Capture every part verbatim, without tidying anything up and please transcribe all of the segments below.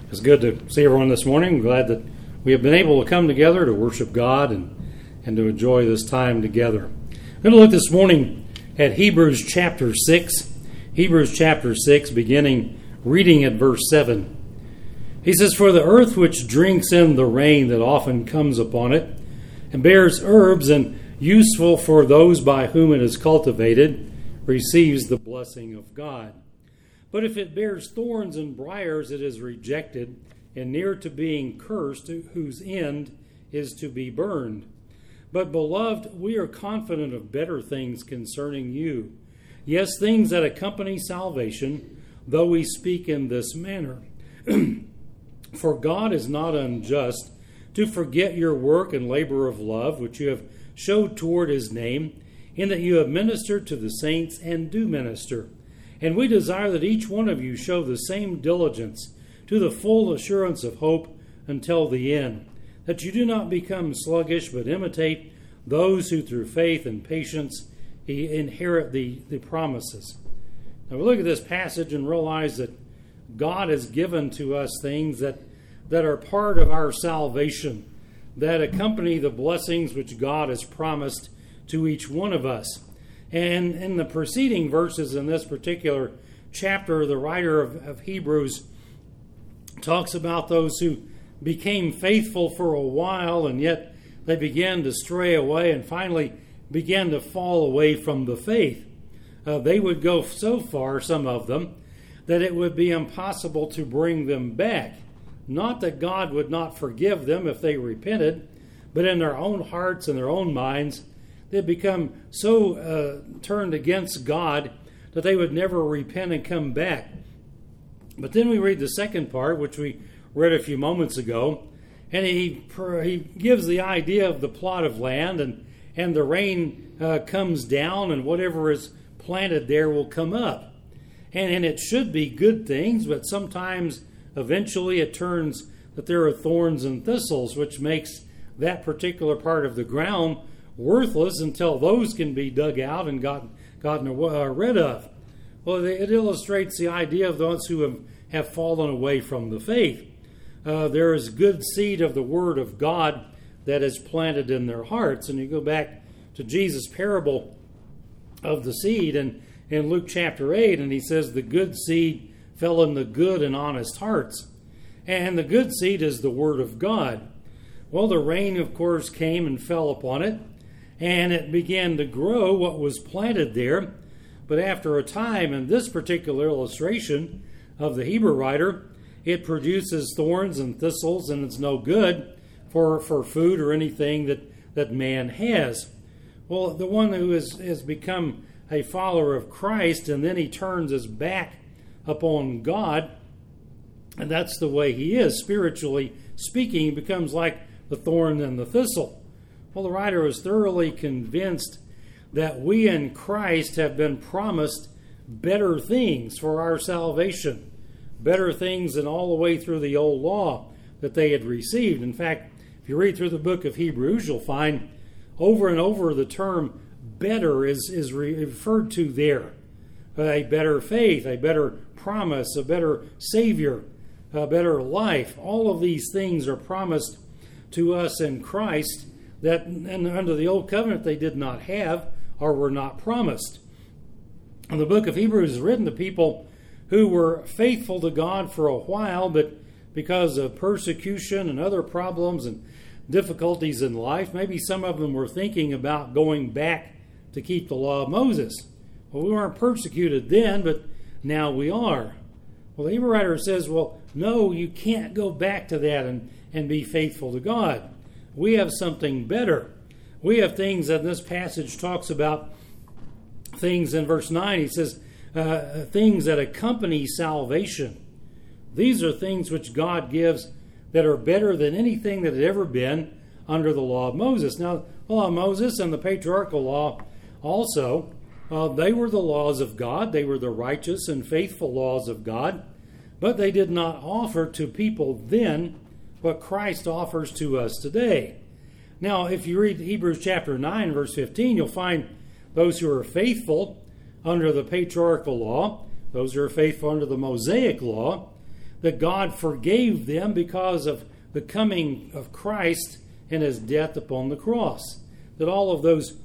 It's good to see everyone this morning. I'm glad that we have been able to come together to worship God and, and to enjoy this time together. I'm going to look this morning at Hebrews chapter six. Hebrews chapter six, beginning reading at verse seven. He says, "For the earth which drinks in the rain that often comes upon it, and bears herbs and useful for those by whom it is cultivated, receives the blessing of God. But if it bears thorns and briars, it is rejected, and near to being cursed, whose end is to be burned. But, beloved, we are confident of better things concerning you. Yes, things that accompany salvation, though we speak in this manner. For God is not unjust to forget your work and labor of love, which you have showed toward his name, in that you have ministered to the saints and do minister. And we desire that each one of you show the same diligence to the full assurance of hope until the end, that you do not become sluggish, but imitate those who through faith and patience inherit the, the promises." Now we look at this passage and realize that God has given to us things that, that are part of our salvation, that accompany the blessings which God has promised to each one of us. And in the preceding verses in this particular chapter, the writer of, of Hebrews talks about those who became faithful for a while, and yet they began to stray away and finally began to fall away from the faith. Uh, they would go so far, some of them, that it would be impossible to bring them back. Not that God would not forgive them if they repented, but in their own hearts and their own minds, they'd become so uh, turned against God that they would never repent and come back. But then we read the second part, which we read a few moments ago, and he he gives the idea of the plot of land, and, and the rain uh, comes down, and whatever is planted there will come up. And, and it should be good things, but sometimes, eventually, it turns that there are thorns and thistles, which makes that particular part of the ground worthless until those can be dug out and gotten, gotten uh, rid of. Well, it illustrates the idea of those who have, have fallen away from the faith. Uh, there is good seed of the Word of God that is planted in their hearts. And you go back to Jesus' parable of the seed in, in Luke chapter eight, and he says the good seed fell in the good and honest hearts. And the good seed is the Word of God. Well, the rain, of course, came and fell upon it, and it began to grow what was planted there. But after a time, in this particular illustration of the Hebrew writer, it produces thorns and thistles, and it's no good for, for food or anything that, that man has. Well, the one who has, has become a follower of Christ, and then he turns his back upon God, and that's the way he is, spiritually speaking, he becomes like the thorn and the thistle. Well, the writer is thoroughly convinced that we in Christ have been promised better things for our salvation, better things than all the way through the old law that they had received. In fact, if you read through the book of Hebrews, you'll find over and over the term better is, is referred to there. A better faith, a better promise, a better Savior, a better life. All of these things are promised to us in Christ that and under the old covenant they did not have or were not promised. And the book of Hebrews is written to people who were faithful to God for a while, but because of persecution and other problems and difficulties in life, maybe some of them were thinking about going back to keep the law of Moses. Well, we weren't persecuted then, but now we are. Well, the Hebrew writer says, well, no, you can't go back to that and, and be faithful to God. We have something better. We have things that this passage talks about, things in verse nine. He says, uh, things that accompany salvation. These are things which God gives that are better than anything that had ever been under the law of Moses. Now, the law of Moses and the patriarchal law also, uh, they were the laws of God. They were the righteous and faithful laws of God. But they did not offer to people then what Christ offers to us today. Now, if you read Hebrews chapter nine, verse fifteen, you'll find those who are faithful under the patriarchal law, those who are faithful under the Mosaic law, that God forgave them because of the coming of Christ and his death upon the cross. That all of those,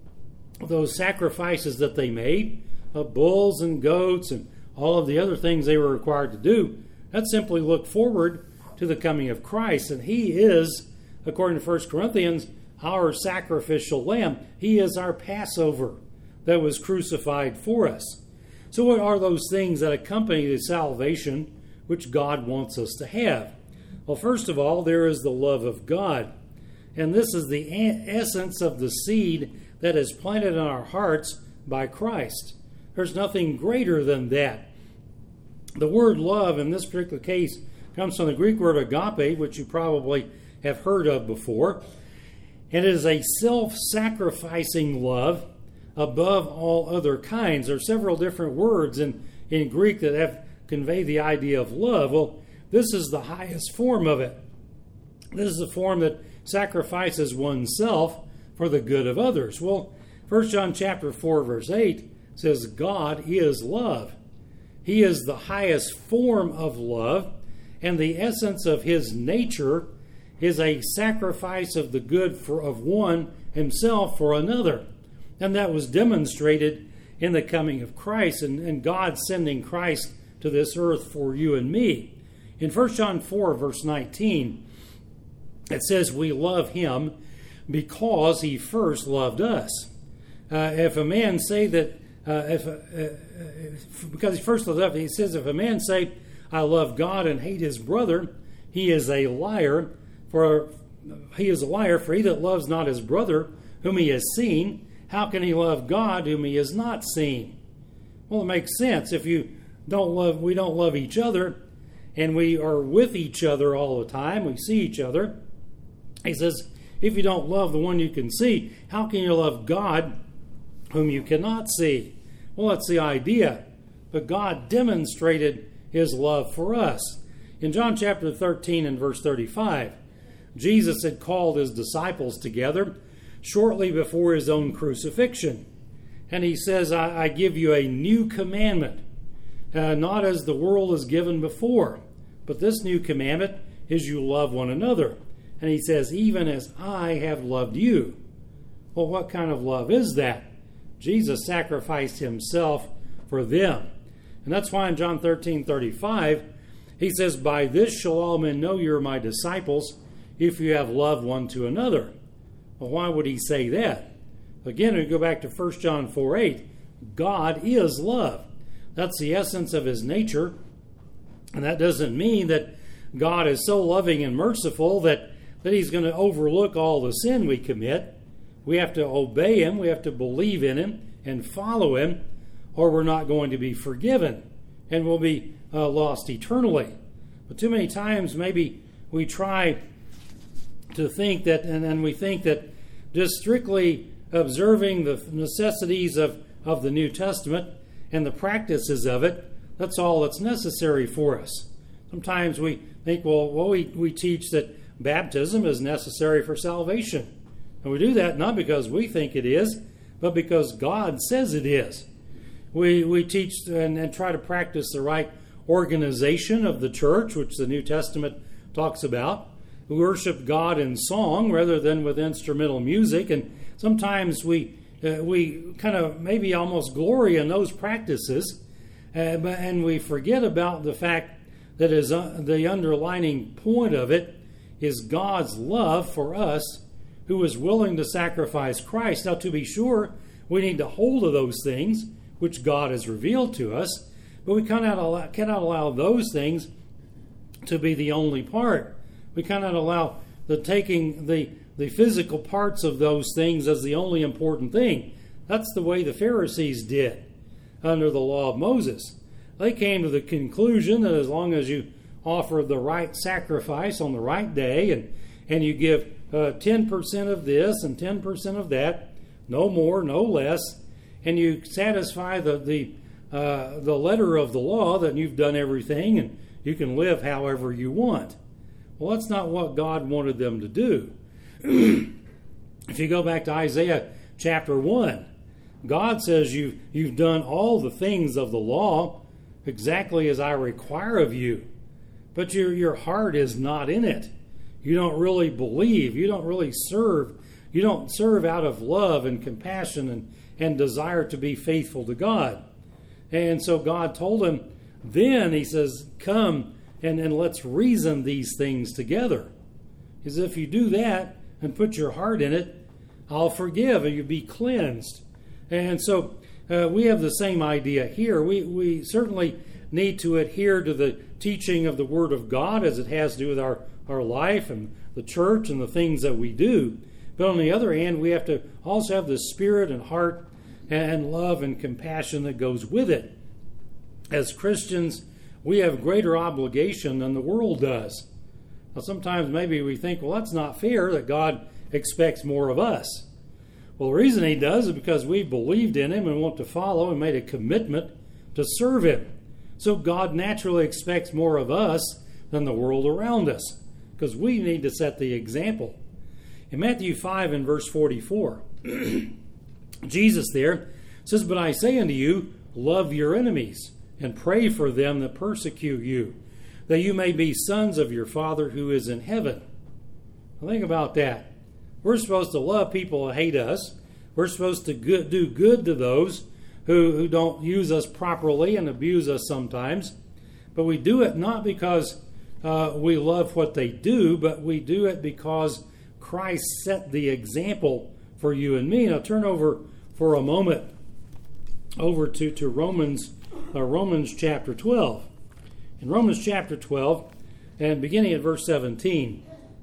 those sacrifices that they made, of bulls and goats and all of the other things they were required to do, that simply looked forward to the coming of Christ. And he is, according to First Corinthians, our sacrificial lamb. He is our Passover that was crucified for us. So what are those things that accompany the salvation which God wants us to have? Well, first of all, there is the love of God. And this is the essence of the seed that is planted in our hearts by Christ. There's nothing greater than that. The word love in this particular case comes from the Greek word agape, which you probably have heard of before. It is a self-sacrificing love above all other kinds. There are several different words in, in Greek that have convey the idea of love. Well, this is the highest form of it. This is the form that sacrifices oneself for the good of others. Well, First John chapter four, verse eight says, God is love. He is the highest form of love, and the essence of his nature is a sacrifice of the good for, of one himself for another. And that was demonstrated in the coming of Christ and, and God sending Christ to this earth for you and me. In First John four, verse nineteen, it says, we love him because he first loved us. Uh, if a man say that, uh, if, uh, if because he first loved us, he says, if a man say, I love God and hate his brother, he is a liar. For he is a liar. For he that loves not his brother, whom he has seen, how can he love God, whom he has not seen? Well, it makes sense. If you don't love, we don't love each other, and we are with each other all the time, we see each other. He says, if you don't love the one you can see, how can you love God whom you cannot see? Well, that's the idea. But God demonstrated his love for us. In John chapter thirteen and verse thirty-five, Jesus had called his disciples together shortly before his own crucifixion. And he says, I, I give you a new commandment, uh, not as the world has given before, but this new commandment is you love one another. And he says, even as I have loved you. Well, what kind of love is that? Jesus sacrificed himself for them. And that's why in John thirteen thirty-five, he says, by this shall all men know you are my disciples, if you have love one to another. Well, why would he say that? Again, we go back to First John four eight. God is love. That's the essence of his nature. And that doesn't mean that God is so loving and merciful that, that he's going to overlook all the sin we commit. We have to obey him. We have to believe in him and follow him, or we're not going to be forgiven and we'll be uh, lost eternally. But too many times maybe we try to think that, and, and we think that just strictly observing the necessities of, of the New Testament and the practices of it, that's all that's necessary for us. Sometimes we think, well, well we, we teach that baptism is necessary for salvation. And we do that not because we think it is, but because God says it is. We we teach and, and try to practice the right organization of the church, which the New Testament talks about. We worship God in song rather than with instrumental music, and sometimes we uh, we kind of maybe almost glory in those practices, uh, but, and we forget about the fact that is uh, the underlining point of it is God's love for us, who is willing to sacrifice Christ. Now, to be sure, we need to hold to those things which God has revealed to us, but we cannot allow, cannot allow those things to be the only part. We cannot allow the taking the, the physical parts of those things as the only important thing. That's the way the Pharisees did under the law of Moses. They came to the conclusion that as long as you offer the right sacrifice on the right day and, and you give uh, ten percent of this and ten percent of that, no more, no less, and you satisfy the the uh, the letter of the law, that you've done everything and you can live however you want. Well, that's not what God wanted them to do. If you go back to Isaiah chapter one, God says you've, you've done all the things of the law exactly as I require of you. but your, your heart is not in it. You don't really believe. You don't really serve. You don't serve out of love and compassion and, and desire to be faithful to God. And so God told him, then he says, come and, and let's reason these things together. Because if you do that and put your heart in it, I'll forgive and you'll be cleansed. And so uh, we have the same idea here. We, we certainly need to adhere to the teaching of the Word of God as it has to do with our, our life and the church and the things that we do. But on the other hand, we have to also have the spirit and heart and love and compassion that goes with it. As Christians, we have greater obligation than the world does. Now, sometimes maybe we think, well, that's not fair that God expects more of us. Well, the reason he does is because we believed in him and want to follow and made a commitment to serve him. So God naturally expects more of us than the world around us, because we need to set the example. In Matthew five and verse forty-four, Jesus there says, but I say unto you, love your enemies, and pray for them that persecute you, that you may be sons of your Father who is in heaven. Now think about that. We're supposed to love people who hate us. We're supposed to good, do good to those who, who don't use us properly and abuse us sometimes. But we do it not because uh, we love what they do, but we do it because Christ set the example for you and me. Now turn over for a moment over to, to Romans, uh, Romans chapter twelve. In Romans chapter twelve, and beginning at verse seventeen,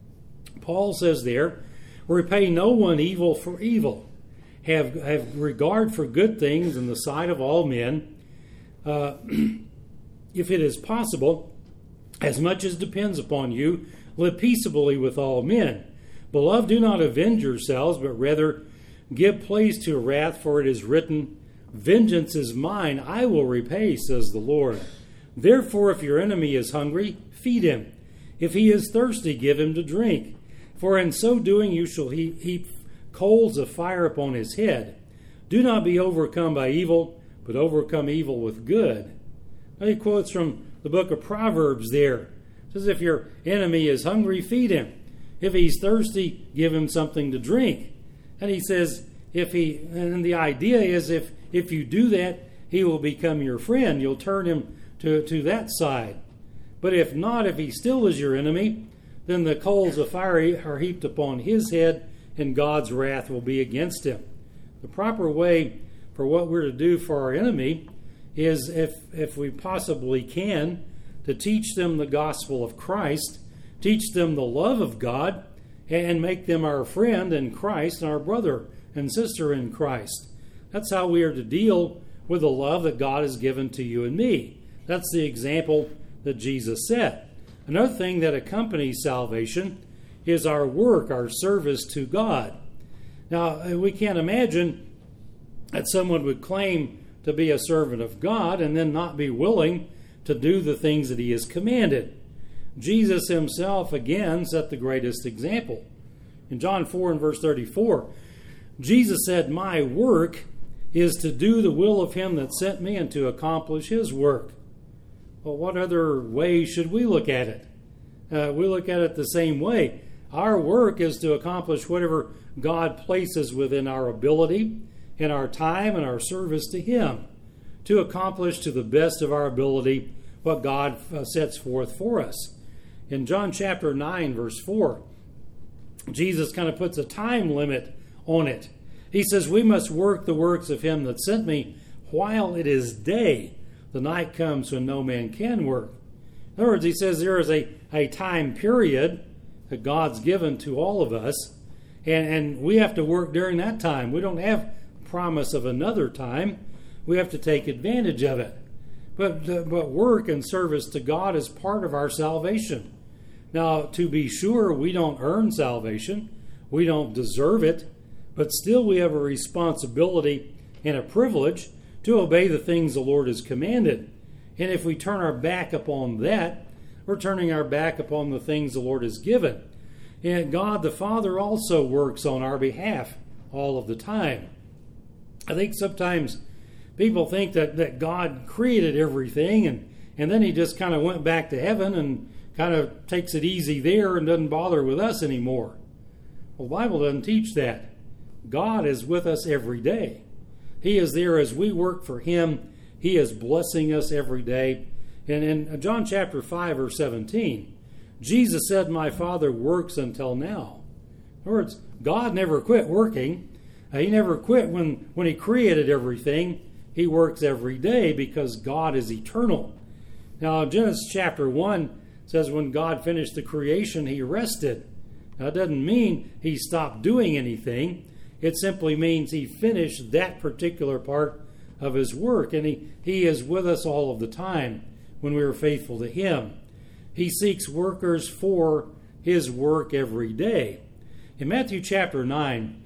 Paul says there, repay no one evil for evil. Have, have regard for good things in the sight of all men. Uh, if it is possible, as much as depends upon you, live peaceably with all men. Beloved, do not avenge yourselves, but rather give place to wrath, for it is written, vengeance is mine, I will repay, says the Lord. Therefore, if your enemy is hungry, feed him. If he is thirsty, give him to drink. For in so doing you shall heap coals of fire upon his head. Do not be overcome by evil, but overcome evil with good. Now he quotes from the book of Proverbs there. It says, if your enemy is hungry, feed him. If he's thirsty, give him something to drink. And he says, if he, and the idea is if, if you do that, he will become your friend. You'll turn him to, to that side. But if not, if he still is your enemy, then the coals of fire are heaped upon his head, and God's wrath will be against him. The proper way for what we're to do for our enemy is, if, if we possibly can, to teach them the gospel of Christ, teach them the love of God, and make them our friend in Christ and our brother and sister in Christ. That's how we are to deal with the love that God has given to you and me. That's the example that Jesus set. Another thing that accompanies salvation is our work, our service to God. Now, we can't imagine that someone would claim to be a servant of God and then not be willing to do the things that he has commanded. Jesus himself, again, set the greatest example. In John four and verse thirty-four, Jesus said, my work is to do the will of him that sent me and to accomplish his work. Well, what other way should we look at it? Uh, we look at it the same way. Our work is to accomplish whatever God places within our ability, in our time, and our service to him, to accomplish to the best of our ability what God uh, sets forth for us. In John chapter nine, verse four, Jesus kind of puts a time limit on it. He says, we must work the works of him that sent me while it is day. The night comes when no man can work. In other words, he says there is a, a time period that God's given to all of us, and, and we have to work during that time. We don't have promise of another time. We have to take advantage of it. But, but work and service to God is part of our salvation. Now, to be sure, we don't earn salvation. We don't deserve it. But still we have a responsibility and a privilege to obey the things the Lord has commanded. And if we turn our back upon that, we're turning our back upon the things the Lord has given. And God the Father also works on our behalf all of the time. I think sometimes people think that, that God created everything and, and then he just kind of went back to heaven and kind of takes it easy there and doesn't bother with us anymore. Well, the Bible doesn't teach that. God is with us every day. He is there as we work for Him. He is blessing us every day. And in John chapter five, verse seventeen, Jesus said, "My Father works until now." In other words, God never quit working. Uh, he never quit when, when He created everything. He works every day because God is eternal. Now, Genesis chapter one says when God finished the creation, He rested. Now, it doesn't mean He stopped doing anything. It simply means He finished that particular part of His work, and He, he is with us all of the time when we are faithful to Him. He seeks workers for His work every day. In Matthew chapter nine,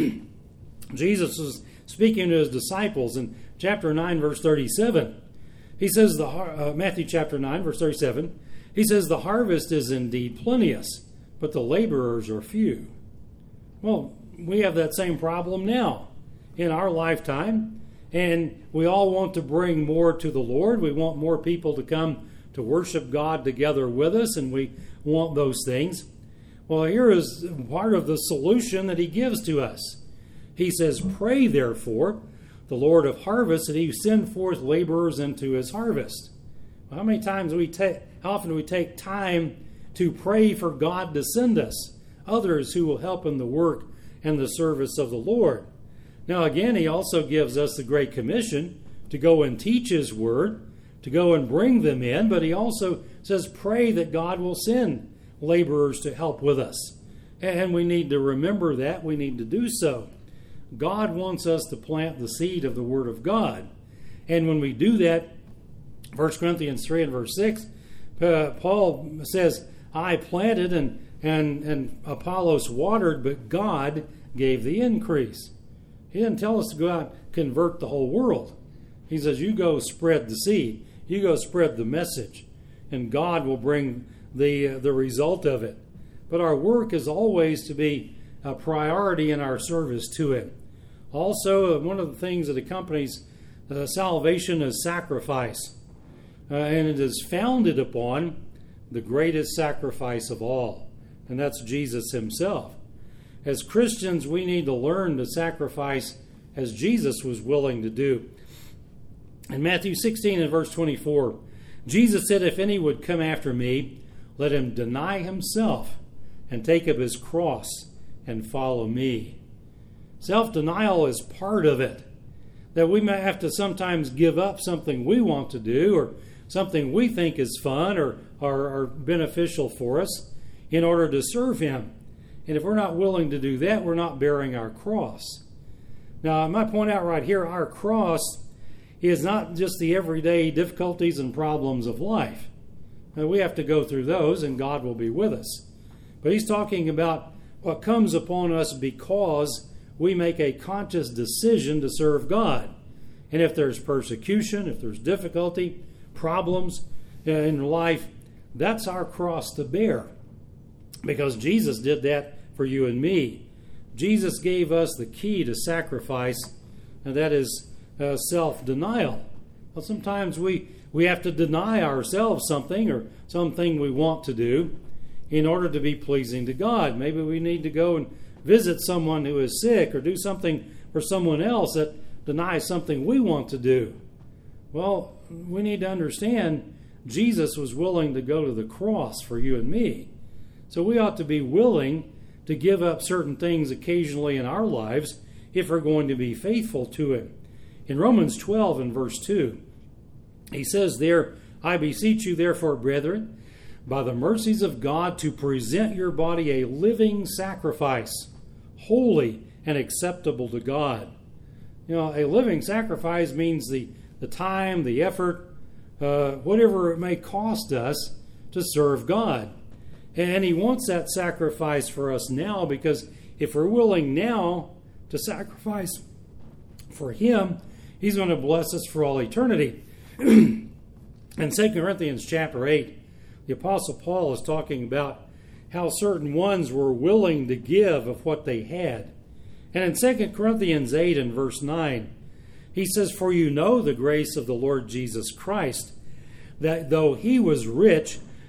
Jesus was speaking to His disciples in chapter nine, verse thirty-seven. He says, the uh, Matthew chapter nine, verse thirty-seven, He says, "The harvest is indeed plenteous, but the laborers are few." Well, we have that same problem now in our lifetime, and we all want to bring more to the Lord. We want more people to come to worship God together with us, and we want those things. Well, here is part of the solution that He gives to us. He says, "Pray therefore the Lord of harvest that He send forth laborers into His harvest." Well, how many times we take, how often do we take time to pray for God to send us others who will help in the work and the service of the Lord? Now again, He also gives us the Great Commission to go and teach His Word, to go and bring them in, but He also says pray that God will send laborers to help with us. And we need to remember that. We need to do so. God wants us to plant the seed of the Word of God. And when we do that, First Corinthians three and verse six, uh, Paul says, "I planted and, and, and Apollos watered, but God gave the increase." He didn't tell us to go out and convert the whole world. He says, you go spread the seed. You go spread the message. And God will bring the, uh, the result of it. But our work is always to be a priority in our service to Him. Also, one of the things that accompanies uh, salvation is sacrifice. Uh, and it is founded upon the greatest sacrifice of all. And that's Jesus Himself. As Christians, we need to learn to sacrifice as Jesus was willing to do. In Matthew sixteen and verse twenty-four, Jesus said, "If any would come after me, let him deny himself and take up his cross and follow me." Self-denial is part of it. That we may have to sometimes give up something we want to do or something we think is fun or, or, or beneficial for us in order to serve Him. And if we're not willing to do that, we're not bearing our cross. Now, I might point out right here, our cross is not just the everyday difficulties and problems of life. Now, we have to go through those, and God will be with us. But He's talking about what comes upon us because we make a conscious decision to serve God. And if there's persecution, if there's difficulty, problems in life, that's our cross to bear. Because Jesus did that for you and me. Jesus gave us the key to sacrifice, and that is uh, self-denial. Well, sometimes we, we have to deny ourselves something or something we want to do in order to be pleasing to God. Maybe we need to go and visit someone who is sick or do something for someone else that denies something we want to do. Well, we need to understand Jesus was willing to go to the cross for you and me. So we ought to be willing to give up certain things occasionally in our lives if we're going to be faithful to Him. In Romans twelve and verse two, he says there, "I beseech you therefore, brethren, by the mercies of God, to present your body a living sacrifice, holy and acceptable to God." You know, a living sacrifice means the, the time, the effort, uh, whatever it may cost us to serve God. And He wants that sacrifice for us now, because if we're willing now to sacrifice for Him, He's going to bless us for all eternity. In Second Corinthians chapter eight, the Apostle Paul is talking about how certain ones were willing to give of what they had. And in Second Corinthians eight and verse nine, he says, "For you know the grace of the Lord Jesus Christ, that though He was rich,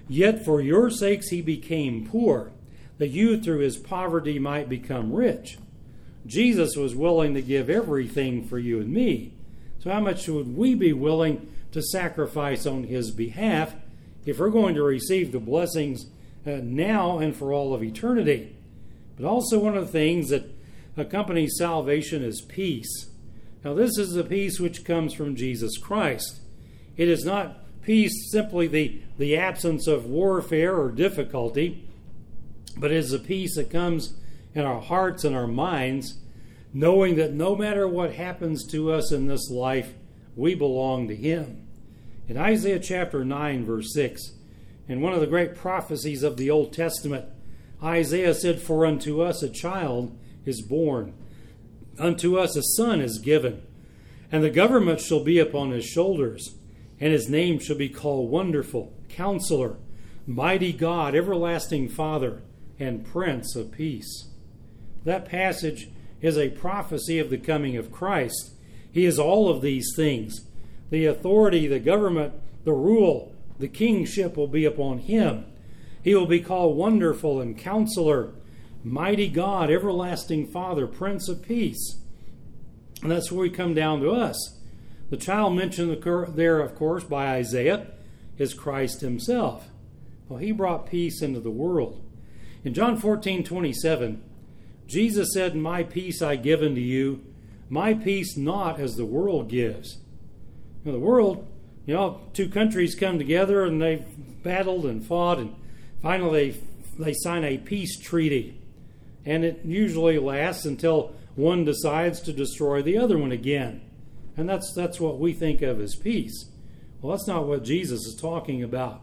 Yet for your sakes he became poor, that you through his poverty might become rich. Jesus was willing to give everything for you and me. So how much would we be willing to sacrifice on his behalf if we're going to receive the blessings uh, now and for all of eternity? But also one of the things that accompanies salvation is peace. Now this is the peace which comes from Jesus Christ. It is not peace simply the, the absence of warfare or difficulty, but it is a peace that comes in our hearts and our minds, knowing that no matter what happens to us in this life, we belong to him. In Isaiah chapter nine, verse six, in one of the great prophecies of the Old Testament, Isaiah said, "For unto us a child is born, unto us a son is given, and the government shall be upon his shoulders, and his name shall be called Wonderful, Counselor, Mighty God, Everlasting Father, and Prince of Peace." That passage is a prophecy of the coming of Christ. He is all of these things. The authority, the government, the rule, the kingship will be upon him. He will be called Wonderful and Counselor, Mighty God, Everlasting Father, Prince of Peace. And that's where we come down to us. The child mentioned there, of course, by Isaiah is Christ himself. Well, he brought peace into the world. In John fourteen twenty-seven, Jesus said, "My peace I give unto you, my peace not as the world gives." You know, the world, you know, two countries come together and they've battled and fought, and finally they, they sign a peace treaty. And it usually lasts until one decides to destroy the other one again. And that's that's what we think of as peace. Well, that's not what Jesus is talking about.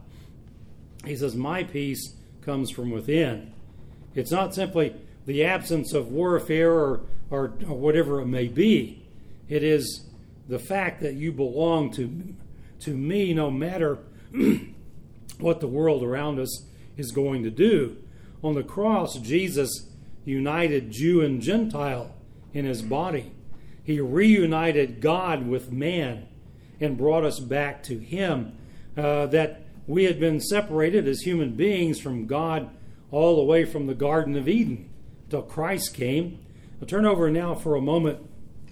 He says, "My peace comes from within." It's not simply the absence of warfare or, or, or whatever it may be. It is the fact that you belong to, to me no matter what the world around us is going to do. On the cross, Jesus united Jew and Gentile in his body. He reunited God with man and brought us back to him. Uh, that we had been separated as human beings from God all the way from the Garden of Eden until Christ came. I'll turn over now for a moment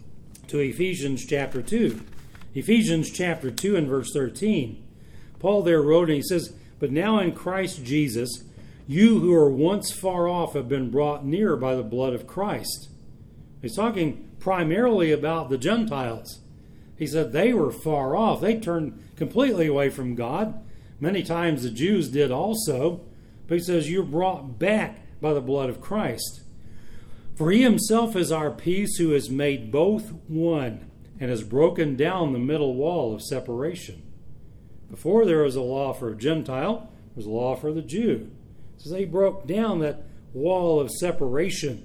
to Ephesians chapter two. Ephesians chapter two and verse thirteen. Paul there wrote, and he says, "But now in Christ Jesus, you who were once far off have been brought near by the blood of Christ." He's talking primarily about the Gentiles. He said they were far off. They turned completely away from God. Many times the Jews did also. But he says you're brought back by the blood of Christ. "For he himself is our peace, who has made both one, and has broken down the middle wall of separation." Before there was a law for a Gentile, there was a law for the Jew. So they broke down that wall of separation.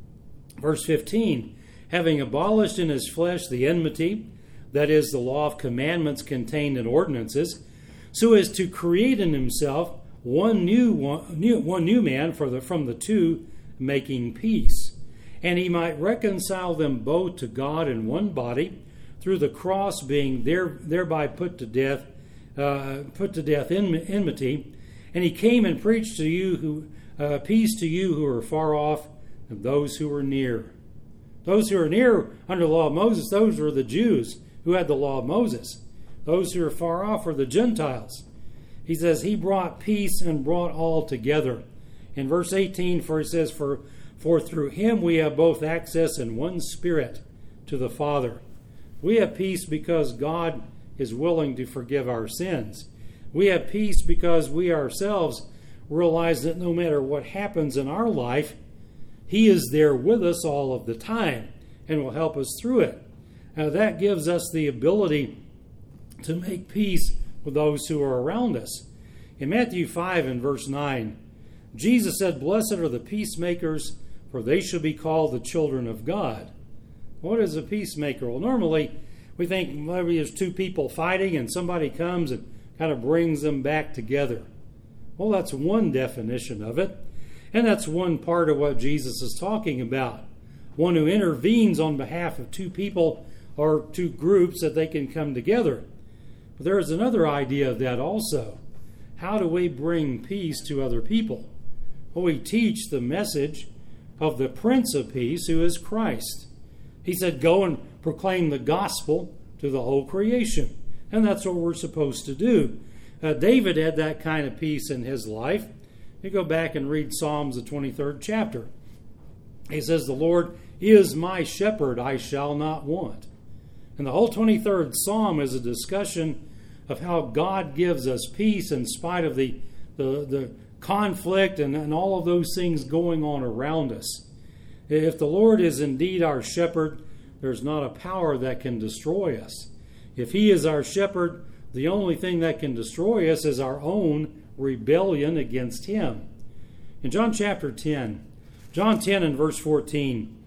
Verse fifteen, "Having abolished in his flesh the enmity, that is, the law of commandments contained in ordinances, so as to create in himself one new one new, one new man for the, from the two, making peace. And he might reconcile them both to God in one body, through the cross, being there, thereby put to death, uh, put to death enmity. And he came and preached to you who uh, peace to you who are far off, and those who are near." Those who are near under the law of Moses, those were the Jews who had the law of Moses. Those who are far off are the Gentiles. He says he brought peace and brought all together. In verse eighteen, for he says, for, for through him we have both access in one spirit to the Father. We have peace because God is willing to forgive our sins. We have peace because we ourselves realize that no matter what happens in our life, he is there with us all of the time and will help us through it. Now that gives us the ability to make peace with those who are around us. In Matthew five and verse nine, Jesus said, "Blessed are the peacemakers, for they shall be called the children of God." What is a peacemaker? Well, normally we think maybe there's two people fighting and somebody comes and kind of brings them back together. Well, that's one definition of it. And that's one part of what Jesus is talking about. One who intervenes on behalf of two people or two groups that they can come together. But there is another idea of that also. how do we bring peace to other people? Well, we teach the message of the Prince of Peace, who is Christ. He said, go and proclaim the gospel to the whole creation. And that's what we're supposed to do. Uh, David had that kind of peace in his life. You go back and read Psalms, the twenty-third chapter. He says, the Lord is my shepherd, I shall not want. And the whole twenty-third Psalm is a discussion of how God gives us peace in spite of the, the, the conflict and, and all of those things going on around us. If the Lord is indeed our shepherd, there's not a power that can destroy us. If he is our shepherd, the only thing that can destroy us is our own rebellion against him. In John chapter ten, John ten and verse fourteen,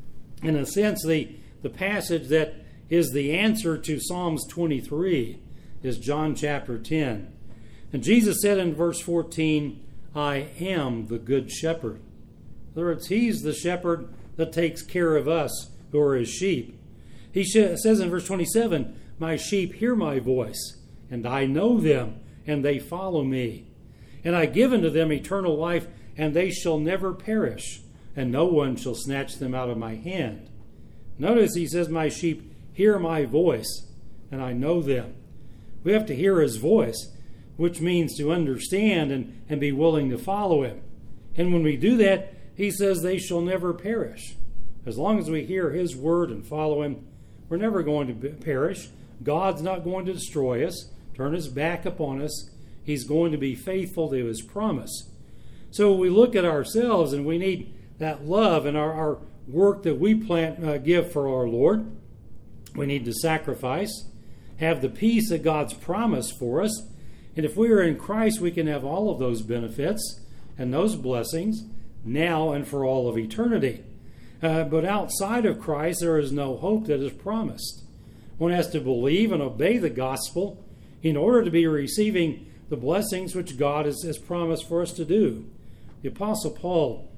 in a sense, the, the passage that is the answer to Psalms twenty-three is John chapter ten. And Jesus said in verse fourteen, I am the good shepherd. In other words, he's the shepherd that takes care of us who are his sheep. He says in verse twenty-seven, my sheep hear my voice, and I know them, and they follow me. And I give unto them eternal life, and they shall never perish, and no one shall snatch them out of my hand. Notice he says, my sheep hear my voice, and I know them. We have to hear his voice, which means to understand and, and be willing to follow him. And when we do that, he says they shall never perish. As long as we hear his word and follow him, we're never going to perish. God's not going to destroy us, turn his back upon us. He's going to be faithful to his promise. So we look at ourselves, and we need that love in our, our work that we plant, uh, give for our Lord. We need to sacrifice, have the peace that God's promised for us. And if we are in Christ, we can have all of those benefits and those blessings now and for all of eternity. Uh, but outside of Christ, there is no hope that is promised. One has to believe and obey the gospel in order to be receiving the blessings which God has, has promised for us to do. The Apostle Paul,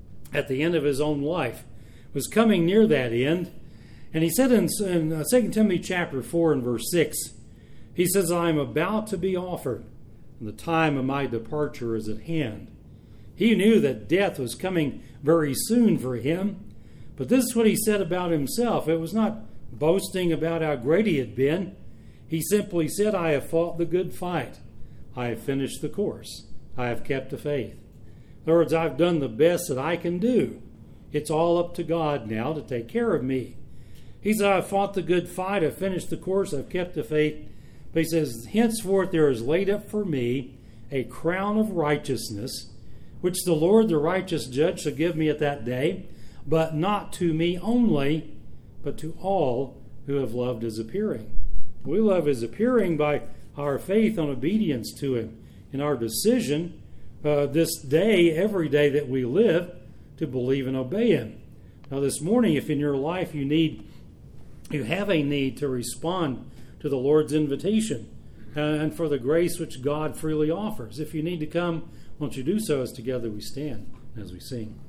at the end of his own life, was coming near that end. And he said in, in Second Timothy chapter four and verse six, he says, I am about to be offered, and the time of my departure is at hand. He knew that death was coming very soon for him. But this is what he said about himself. It was not boasting about how great he had been. He simply said, I have fought the good fight. I have finished the course. I have kept the faith. In other words, I've done the best that I can do. It's all up to God now to take care of me. He said, I've fought the good fight. I've finished the course. I've kept the faith. But he says, henceforth there is laid up for me a crown of righteousness, which the Lord, the righteous judge, shall give me at that day, but not to me only, but to all who have loved his appearing. We love his appearing by our faith and obedience to him, in our decision uh, this day, every day that we live, to believe and obey him. Now this morning, if in your life you need, you have a need to respond to the Lord's invitation uh, and for the grace which God freely offers, if you need to come, won't you do so as together we stand as we sing.